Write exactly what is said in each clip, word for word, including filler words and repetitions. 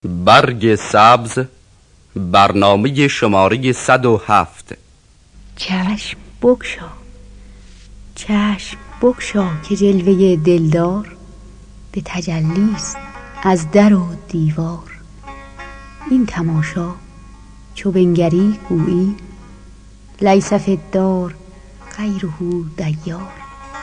برگ سبز، برنامه شماره صد و هفت. چشم بگشا، چشم بگشا که جلوه دلدار به تجلیست از در و دیوار. این تماشا چو بنگری گویی لیس فی الدار غیره دیار.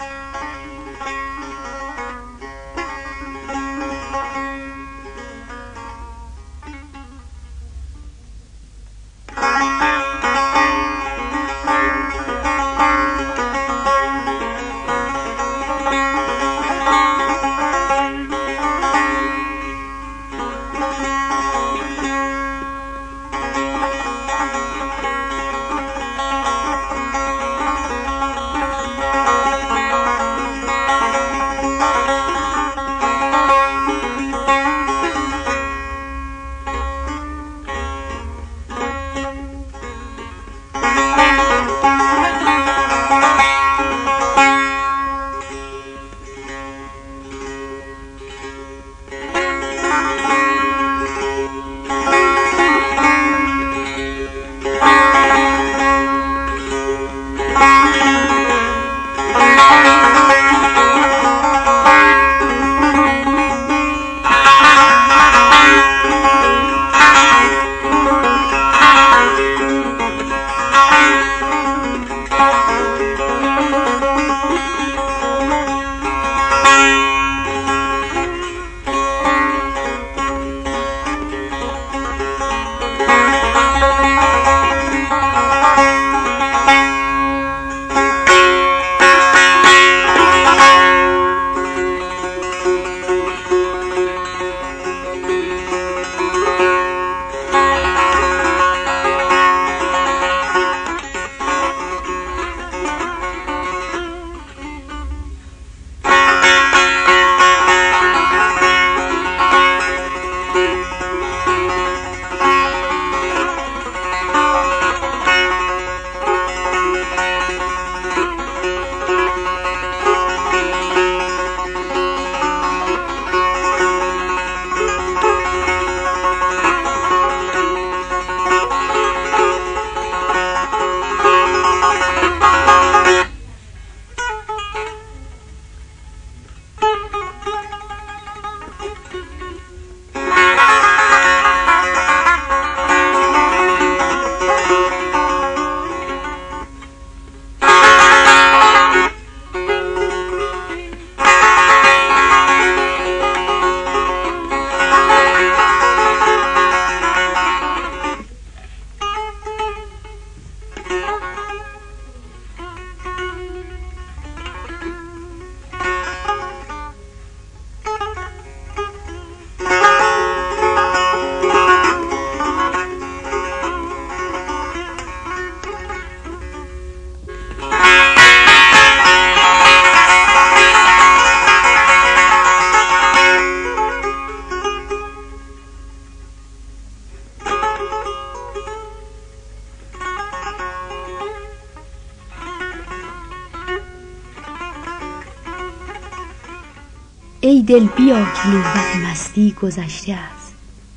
ای دل بیا که نوبت مستی گذشته است،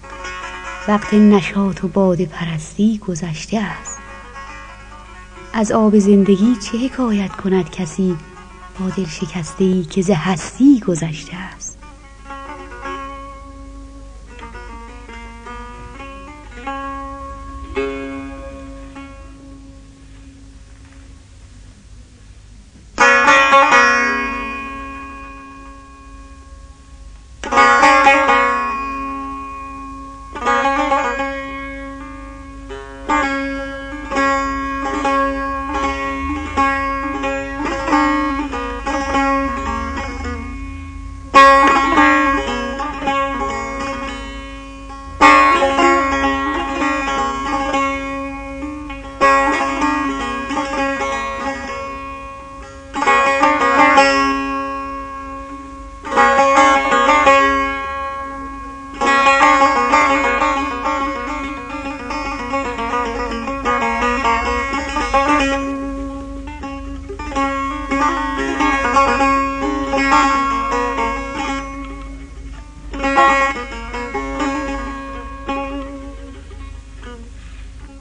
وقت نشاط و باده پرستی گذشته است. از آب زندگی چه حکایت کند کسی با دل شکسته‌ای که ز هستی گذشته است. Bye.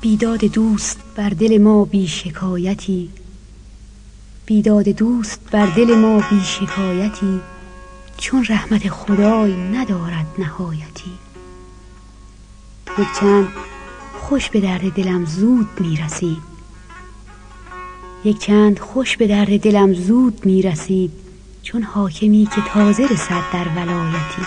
بیداد دوست بر دل ما بی شکایتی، بیداد دوست بر دل ما بی شکایتی، چون رحمت خدای ندارد نهایتی. یک چند خوش به درد دلم زود میرسید، یک چند خوش به درد دلم زود میرسید، چون حاکمی که تازه رسد در ولایتی.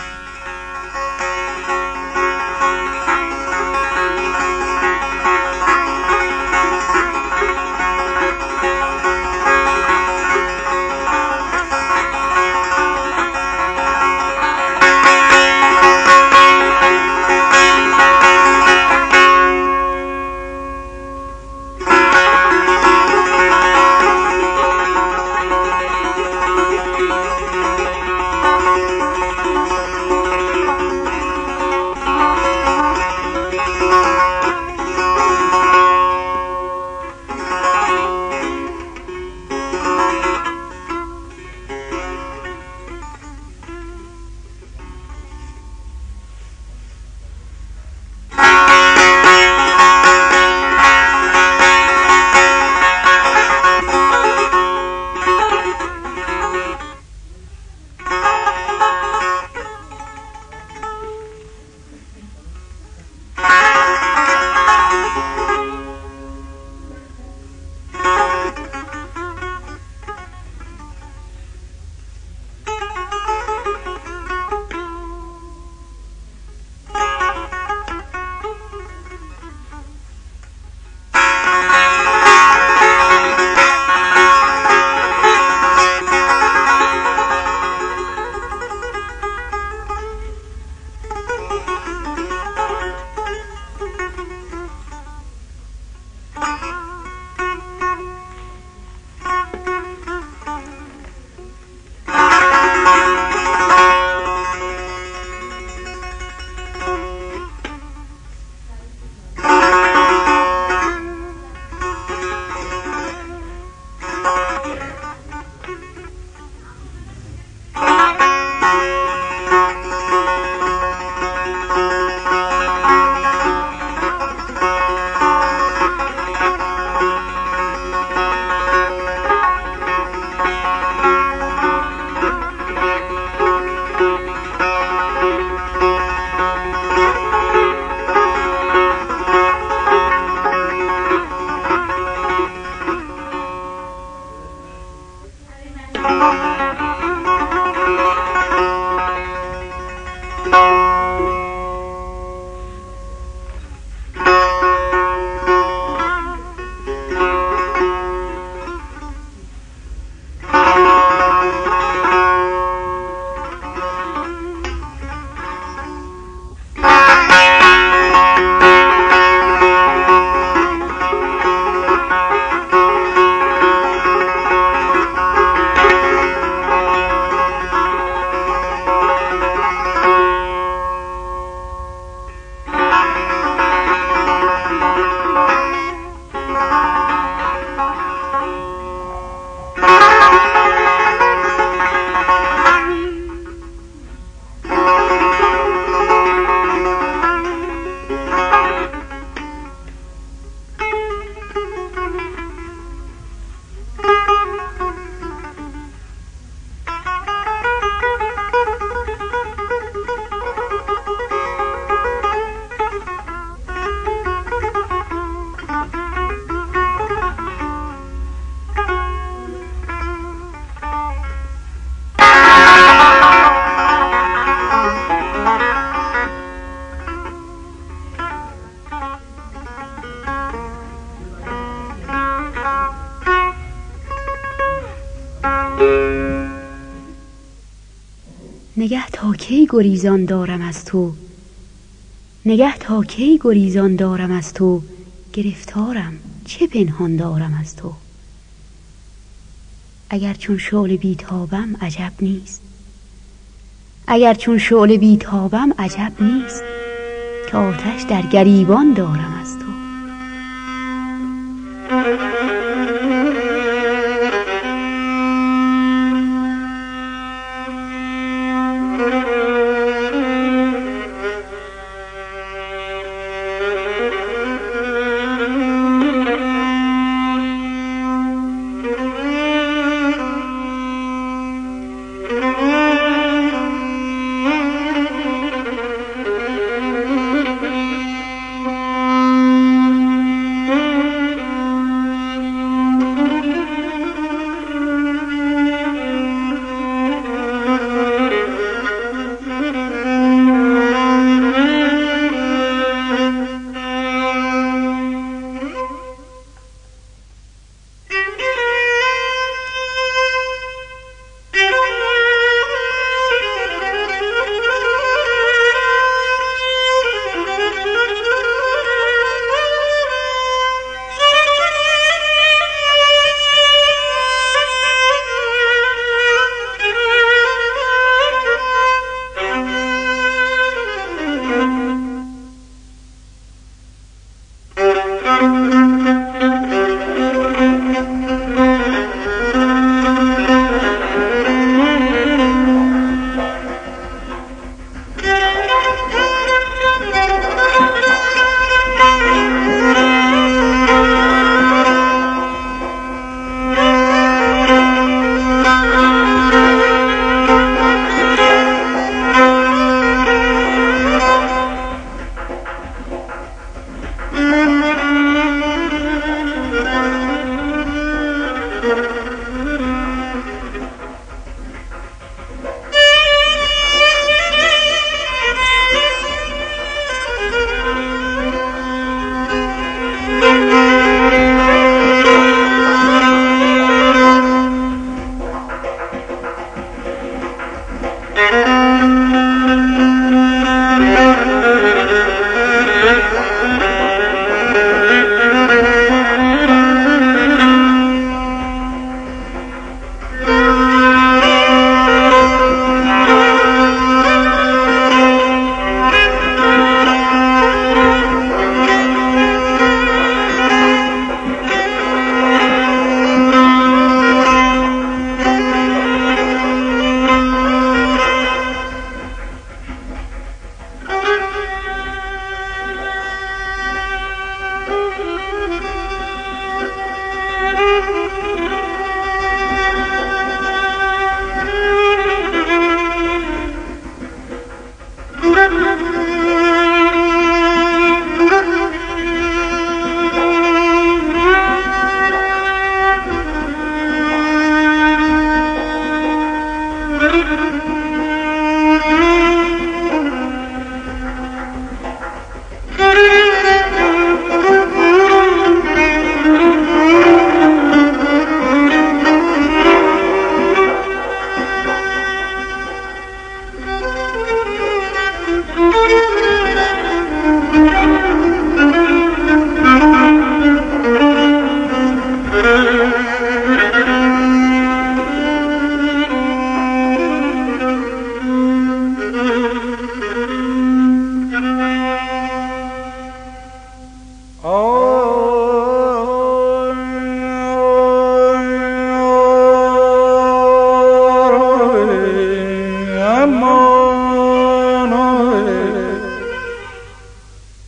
نگه تا کی گریزان دارم از تو، نگه تا کی گریزان دارم از تو، گرفتارم چه پنهان دارم از تو. اگر چون شعله بیتابم عجب نیست، اگر چون شعله بیتابم عجب نیست، که آتش در گریبان دارم از تو.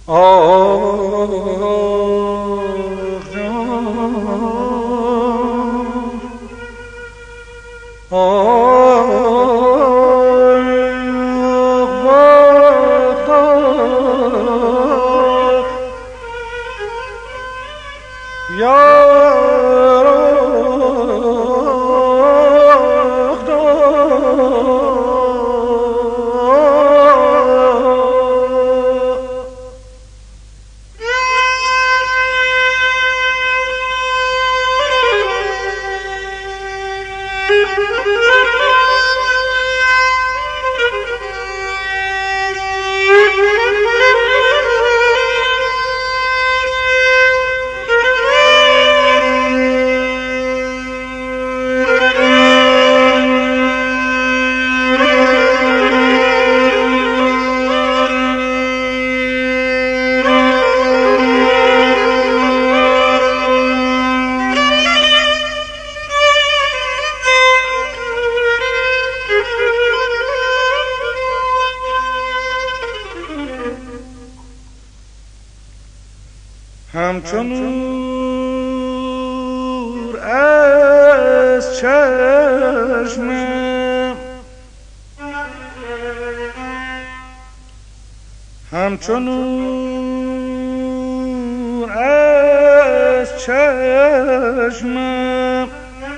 همچون نور از چشمم، همچون نور از چشمم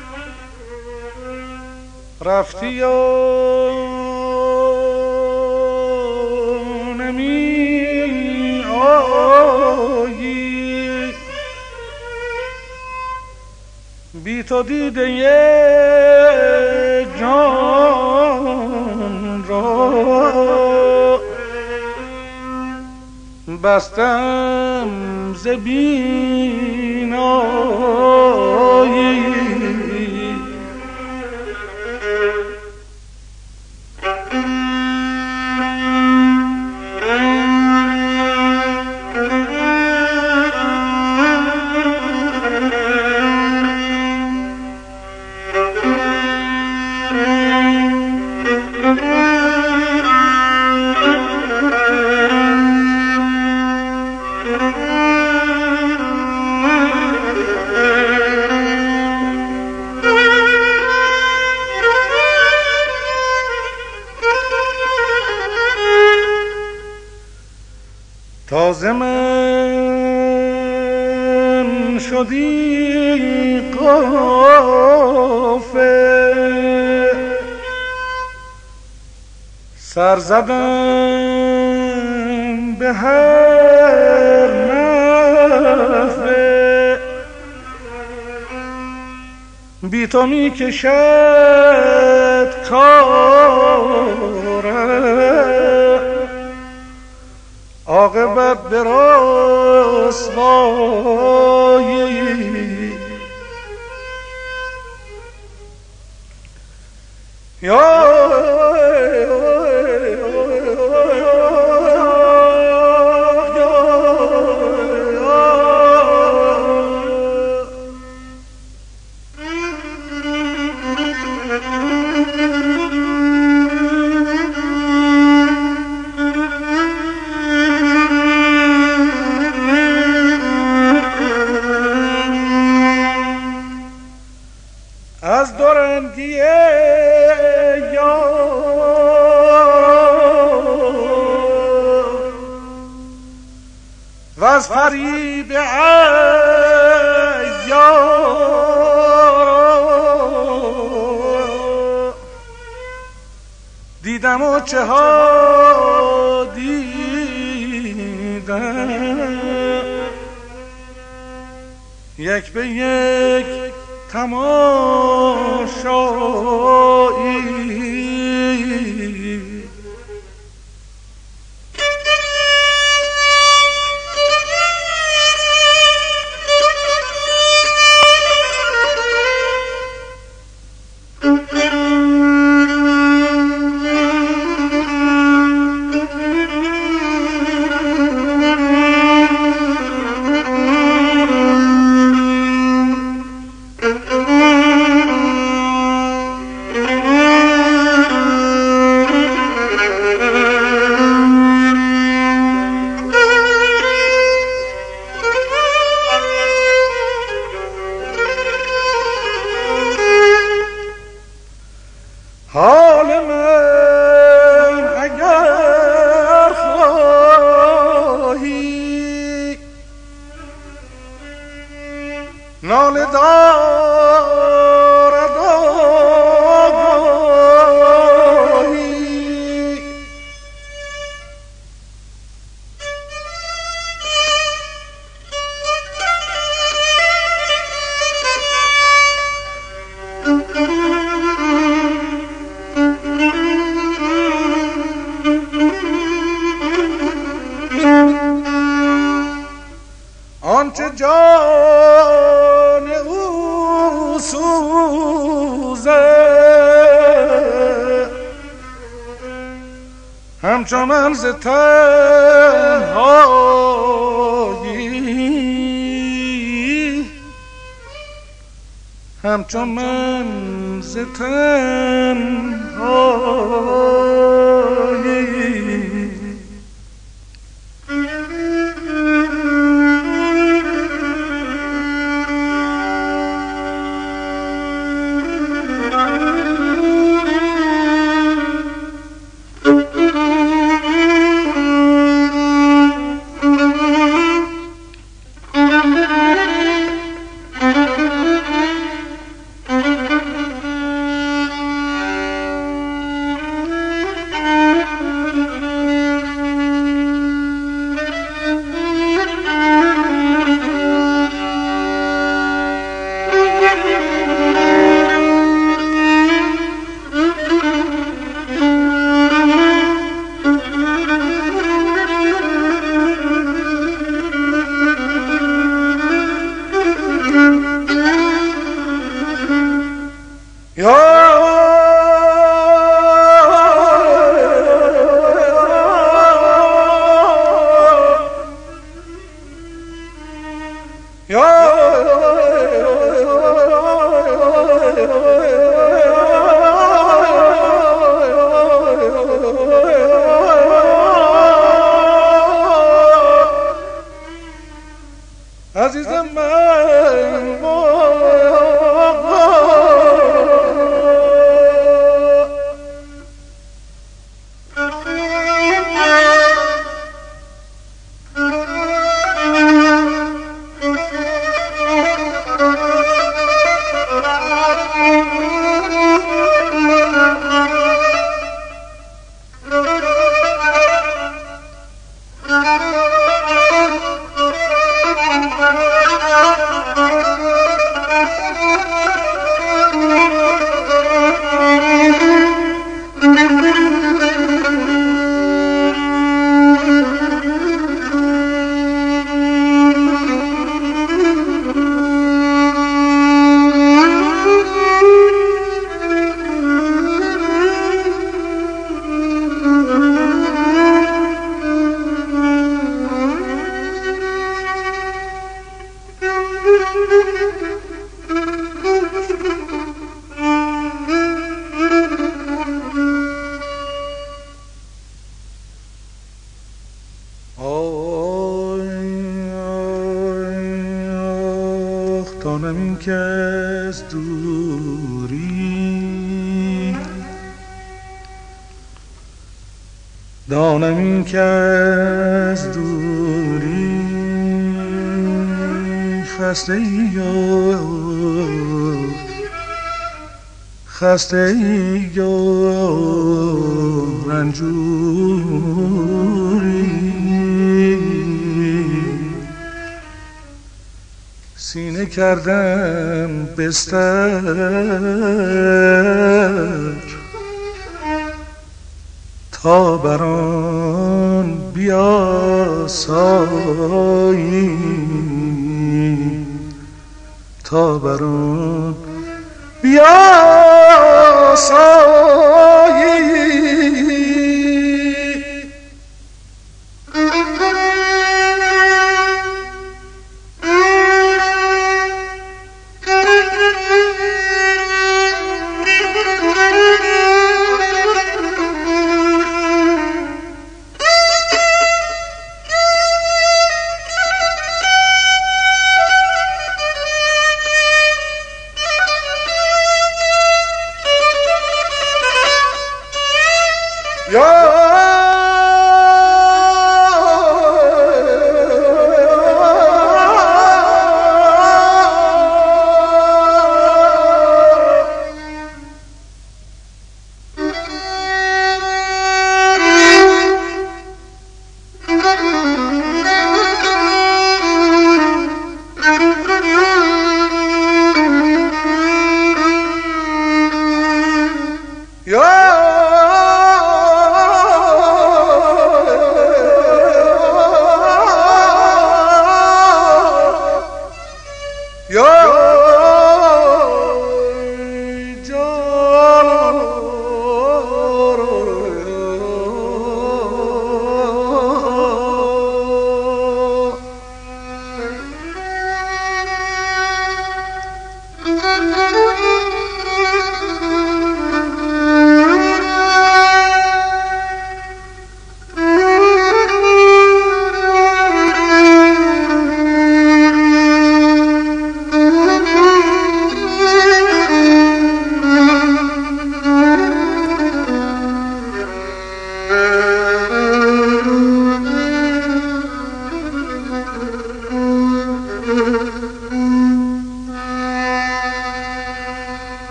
رفتی و نمی آیی، بی تو دیده یک جان را بستم ز بینایی. تازه من شدی غافل، سر زدم به هر نفع، بی تو می کشد کارم، عاقبت به رسوایی. یا از دورنگی یار و از فریب عیار دیدم و چه ها دیدم، یک به یک تماشایی. ناله دارد آگاهی آنچه جان او سوزه همچو من ز تنهایی همچو من ز تنهایی عزیزم من دانم این که از دوری دانم این که از دوری خسته ای و خسته ای و رنجوری سینه کردم بستر تا بران بیاسایی تا بران بیاسایی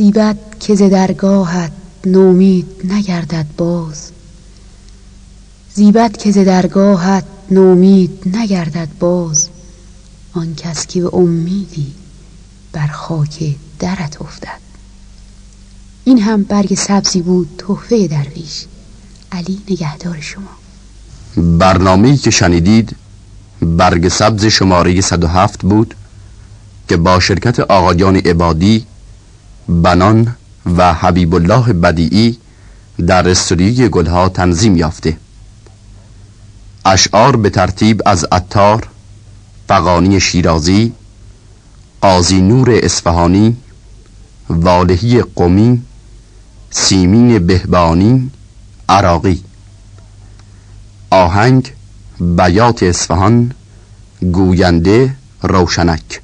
زیبد که ز درگاهت نومید نگردد باز، زیبد که ز درگاهت نومید نگردد باز، آن کس که به امیدی بر خاک درت افتد. این هم برگ سبزی بود تحفه درویش. علی نگهدار شما. برنامه‌ای که شنیدید برگ سبز شماره صد و هفت بود که با شرکت آقایان عبادی، بنان و حبیب الله بدیعی در استودیوی گلها تنظیم یافته. اشعار به ترتیب از عطار، فغانی شیرازی، قاضی نور اصفهانی، والهی قمی، سیمین بهبانی، عراقی. آهنگ بیات اصفهان، گوینده روشنک.